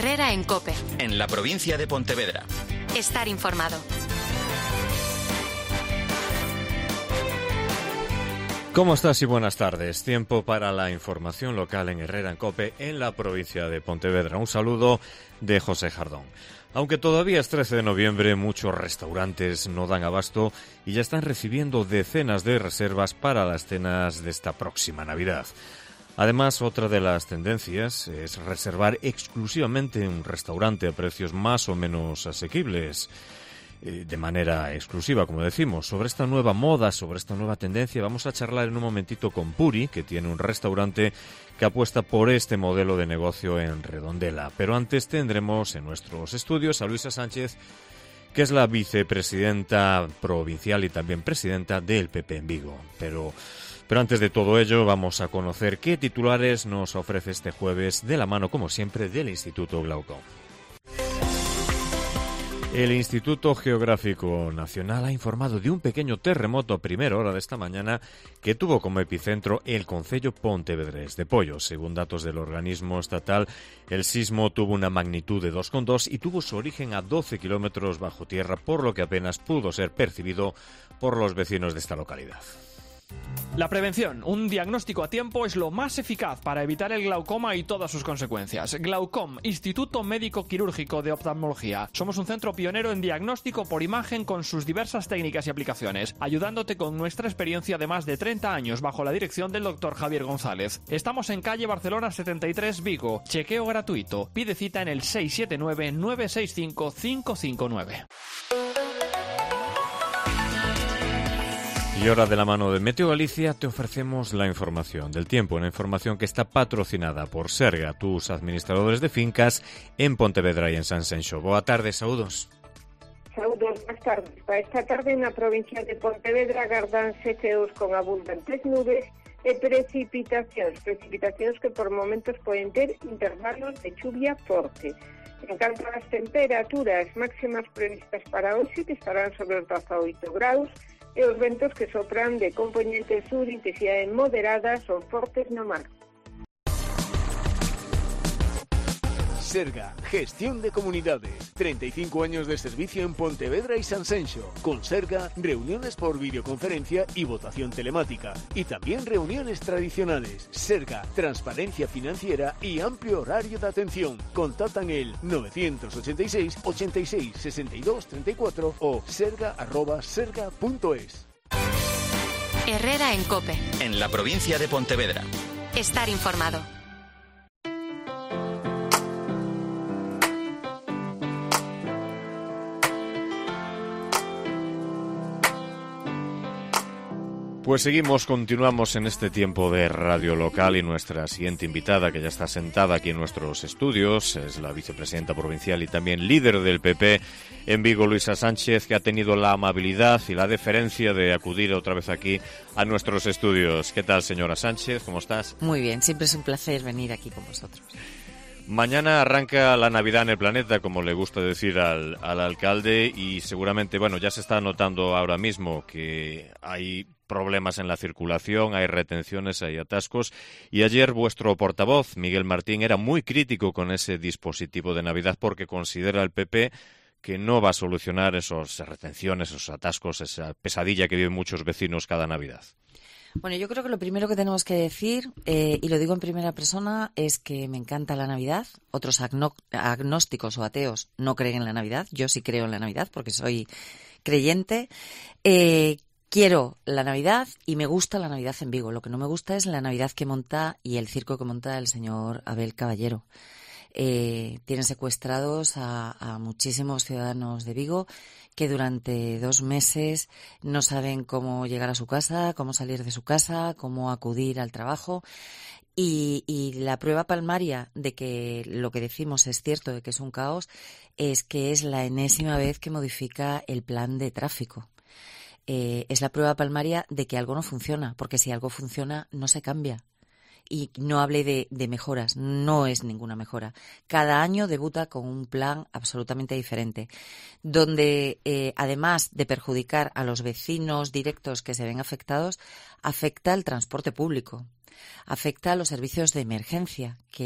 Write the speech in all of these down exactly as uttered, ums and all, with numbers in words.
Herrera en COPE. En la provincia de Pontevedra. Estar informado. ¿Cómo estás y buenas tardes? Tiempo para la información local en Herrera en COPE, en la provincia de Pontevedra. Un saludo de José Jardón. Aunque todavía es trece de noviembre, muchos restaurantes no dan abasto y ya están recibiendo decenas de reservas para las cenas de esta próxima Navidad. Además, otra de las tendencias es reservar exclusivamente un restaurante a precios más o menos asequibles, eh, de manera exclusiva, como decimos. Sobre esta nueva moda, sobre esta nueva tendencia, vamos a charlar en un momentito con Puri, que tiene un restaurante que apuesta por este modelo de negocio en Redondela. Pero antes tendremos en nuestros estudios a Luisa Sánchez, que es la vicepresidenta provincial y también presidenta del P P en Vigo. Pero... Pero antes de todo ello, vamos a conocer qué titulares nos ofrece este jueves, de la mano, como siempre, del Instituto Glaucom. El Instituto Geográfico Nacional ha informado de un pequeño terremoto a primera hora de esta mañana que tuvo como epicentro el concello pontevedrés de Pollo. Según datos del organismo estatal, el sismo tuvo una magnitud de dos coma dos y tuvo su origen a doce kilómetros bajo tierra, por lo que apenas pudo ser percibido por los vecinos de esta localidad. La prevención, un diagnóstico a tiempo, es lo más eficaz para evitar el glaucoma y todas sus consecuencias. Glaucom, Instituto Médico Quirúrgico de Oftalmología. Somos un centro pionero en diagnóstico por imagen con sus diversas técnicas y aplicaciones, ayudándote con nuestra experiencia de más de treinta años bajo la dirección del doctor Javier González. Estamos en calle Barcelona setenta y tres, Vigo. Chequeo gratuito. Pide cita en el seis siete nueve, nueve seis cinco, cinco cinco nueve. Y ahora, de la mano de Meteo Galicia, te ofrecemos la información del tiempo, una información que está patrocinada por Serga, tus administradores de fincas en Pontevedra y en Sanxenxo. Boa tarde, saúdos. Saúdos, boas tardes. Para esta tarde na provincia de Pontevedra agardanse ceos con abundantes nubes e precipitacións, precipitacións que por momentos poden ter intervalos de chuvia forte. En canto ás temperaturas máximas previstas para hoxe, que estarán sobre os dezaoito graus, e os ventos que sopran de componente sur, intensidade moderada, son fortes no mar. Serga, gestión de comunidades. treinta y cinco años de servicio en Pontevedra y Sanxenxo. Con Serga, reuniones por videoconferencia y votación telemática. Y también reuniones tradicionales. Serga, transparencia financiera y amplio horario de atención. Contactan el novecientos ochenta y seis, ochenta y seis, sesenta y dos, treinta y cuatro o serga arroba serga punto es. Herrera en COPE. En la provincia de Pontevedra. Estar informado. Pues seguimos, continuamos en este tiempo de radio local y nuestra siguiente invitada, que ya está sentada aquí en nuestros estudios, es la vicepresidenta provincial y también líder del P P en Vigo, Luisa Sánchez, que ha tenido la amabilidad y la deferencia de acudir otra vez aquí a nuestros estudios. ¿Qué tal, señora Sánchez? ¿Cómo estás? Muy bien, siempre es un placer venir aquí con vosotros. Mañana arranca la Navidad en el planeta, como le gusta decir al, al alcalde, y seguramente, bueno, ya se está notando ahora mismo que hay problemas en la circulación, hay retenciones, hay atascos, y ayer vuestro portavoz, Miguel Martín, era muy crítico con ese dispositivo de Navidad porque considera el P P que no va a solucionar esas retenciones, esos atascos, esa pesadilla que viven muchos vecinos cada Navidad. Bueno, yo creo que lo primero que tenemos que decir, eh, y lo digo en primera persona, es que me encanta la Navidad. Otros agno- agnósticos o ateos no creen en la Navidad. Yo sí creo en la Navidad porque soy creyente. Eh, quiero la Navidad y me gusta la Navidad en Vigo. Lo que no me gusta es la Navidad que monta y el circo que monta el señor Abel Caballero. Eh, tienen secuestrados a, a muchísimos ciudadanos de Vigo que durante dos meses no saben cómo llegar a su casa, cómo salir de su casa, cómo acudir al trabajo. Y, y la prueba palmaria de que lo que decimos es cierto, de que es un caos, es que es la enésima vez que modifica el plan de tráfico. Eh, es la prueba palmaria de que algo no funciona, porque si algo funciona no se cambia. Y no hable de, de mejoras, no es ninguna mejora. Cada año debuta con un plan absolutamente diferente, donde eh, además de perjudicar a los vecinos directos que se ven afectados, afecta al transporte público, afecta a los servicios de emergencia, que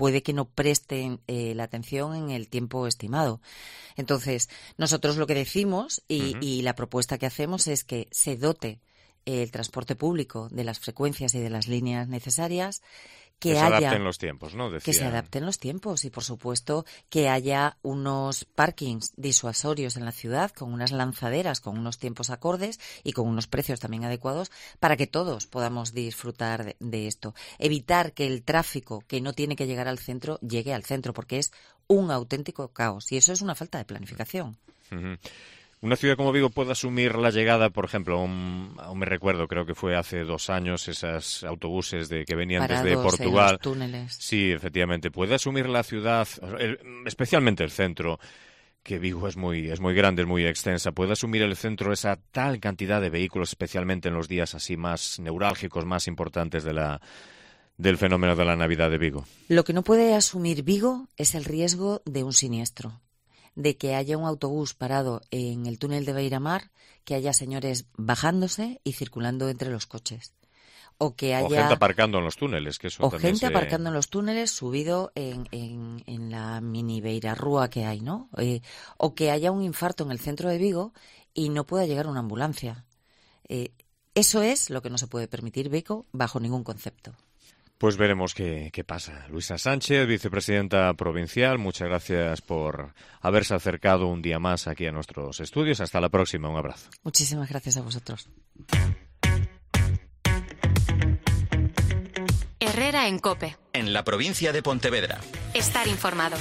puede que no presten eh, la atención en el tiempo estimado. Entonces, nosotros lo que decimos y, uh-huh. y la propuesta que hacemos es que se dote el transporte público de las frecuencias y de las líneas necesarias, que, que se haya, adapten los tiempos, ¿no? Decían. Que se adapten los tiempos y, por supuesto, que haya unos parkings disuasorios en la ciudad con unas lanzaderas, con unos tiempos acordes y con unos precios también adecuados para que todos podamos disfrutar de, de esto. Evitar que el tráfico que no tiene que llegar al centro llegue al centro, porque es un auténtico caos y eso es una falta de planificación. Uh-huh. Una ciudad como Vigo puede asumir la llegada, por ejemplo, aún, aún me recuerdo, creo que fue hace dos años, esos autobuses de que venían Parados desde Portugal. En los túneles. Sí, efectivamente. ¿Puede asumir la ciudad, el, especialmente el centro, que Vigo es muy, es muy grande, es muy extensa, puede asumir el centro esa tal cantidad de vehículos, especialmente en los días así más neurálgicos, más importantes de la... del fenómeno de la Navidad de Vigo? Lo que no puede asumir Vigo es el riesgo de un siniestro, de que haya un autobús parado en el túnel de Beira-Mar, que haya señores bajándose y circulando entre los coches. O que haya... O gente aparcando en los túneles, que eso o también gente se... aparcando en los túneles, subido en, en, en la mini Beira-Rúa que hay, ¿no? Eh, o que haya un infarto en el centro de Vigo y no pueda llegar una ambulancia. Eh, eso es lo que no se puede permitir Vigo bajo ningún concepto. Pues veremos qué, qué pasa. Luisa Sánchez, vicepresidenta provincial, muchas gracias por haberse acercado un día más aquí a nuestros estudios. Hasta la próxima, un abrazo. Muchísimas gracias a vosotros. Herrera en COPE. En la provincia de Pontevedra. Estar informado.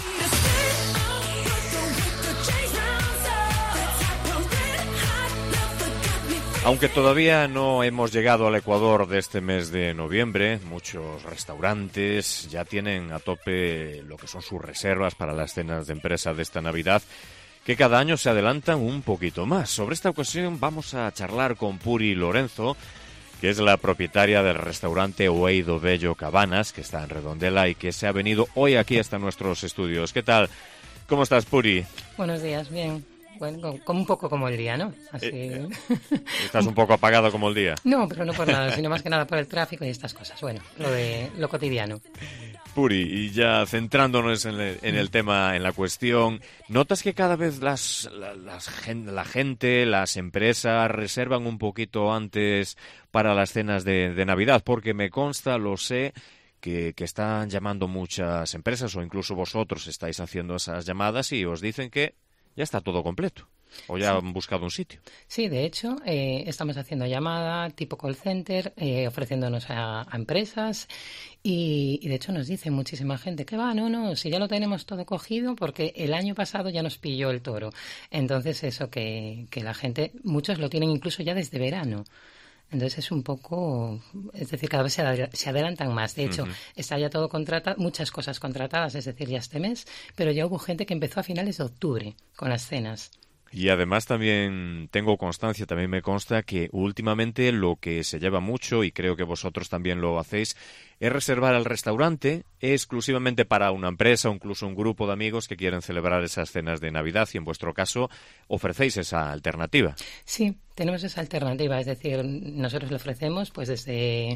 Aunque todavía no hemos llegado al Ecuador de este mes de noviembre, muchos restaurantes ya tienen a tope lo que son sus reservas para las cenas de empresa de esta Navidad, que cada año se adelantan un poquito más. Sobre esta ocasión vamos a charlar con Puri Lorenzo, que es la propietaria del restaurante Oeido Bello Cabanas, que está en Redondela y que se ha venido hoy aquí hasta nuestros estudios. ¿Qué tal? ¿Cómo estás, Puri? Buenos días, bien. Bueno, como un poco como el día, ¿no? Así... Eh, ¿Estás un poco apagado como el día? No, pero no por nada, sino más que nada por el tráfico y estas cosas. Bueno, lo de lo cotidiano. Puri, y ya centrándonos en el, en el tema, en la cuestión, ¿notas que cada vez las, la, las, la gente, las empresas reservan un poquito antes para las cenas de, de Navidad? Porque me consta, lo sé, que, que están llamando muchas empresas o incluso vosotros estáis haciendo esas llamadas y os dicen que ya está todo completo, o ya sí. han buscado un sitio. Sí, de hecho, eh, estamos haciendo llamada tipo call center, eh, ofreciéndonos a, a empresas y, y de hecho nos dice muchísima gente que va, no, no, si ya lo tenemos todo cogido porque el año pasado ya nos pilló el toro. Entonces eso que, que la gente, muchos lo tienen incluso ya desde verano. Entonces es un poco, es decir, cada vez se, ad, se adelantan más. De hecho, uh-huh. está ya todo contratado, muchas cosas contratadas, es decir, ya este mes, pero ya hubo gente que empezó a finales de octubre con las cenas. Y además también tengo constancia, también me consta que últimamente lo que se lleva mucho, y creo que vosotros también lo hacéis, es reservar el restaurante exclusivamente para una empresa o incluso un grupo de amigos que quieren celebrar esas cenas de Navidad y en vuestro caso ofrecéis esa alternativa. Sí, tenemos esa alternativa, es decir, nosotros le ofrecemos pues desde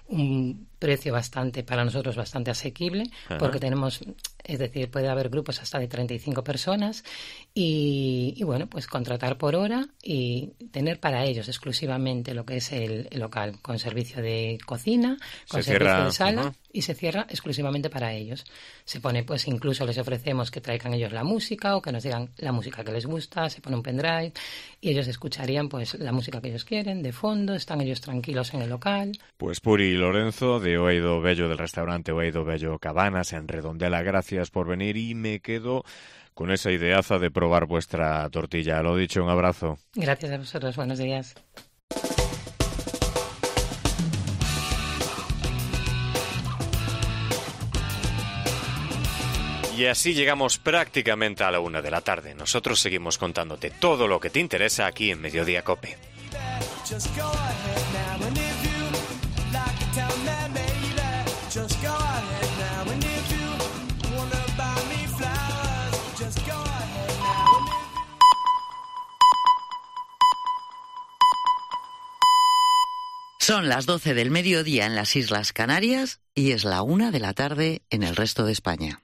un precio bastante, para nosotros bastante asequible, Ajá. porque tenemos, es decir, puede haber grupos hasta de treinta y cinco personas y, y bueno, pues contratar por hora y tener para ellos exclusivamente lo que es el, el local, con servicio de cocina, con Se servicio cierra, de sala uh-huh. y se cierra exclusivamente para ellos. Se pone, pues incluso les ofrecemos que traigan ellos la música o que nos digan la música que les gusta, se pone un pendrive y ellos escucharían pues la música que ellos quieren, de fondo, están ellos tranquilos en el local. Pues Puri Lorenzo, de Oeido Bello, del restaurante Oeido Bello Cabanas, en Redondela, gracias por venir y me quedo con esa ideaza de probar vuestra tortilla. Lo dicho, un abrazo. Gracias a vosotros, buenos días. Y así llegamos prácticamente a la una de la tarde. Nosotros seguimos contándote todo lo que te interesa aquí en Mediodía COPE. Son las doce del mediodía en las Islas Canarias y es la una de la tarde en el resto de España.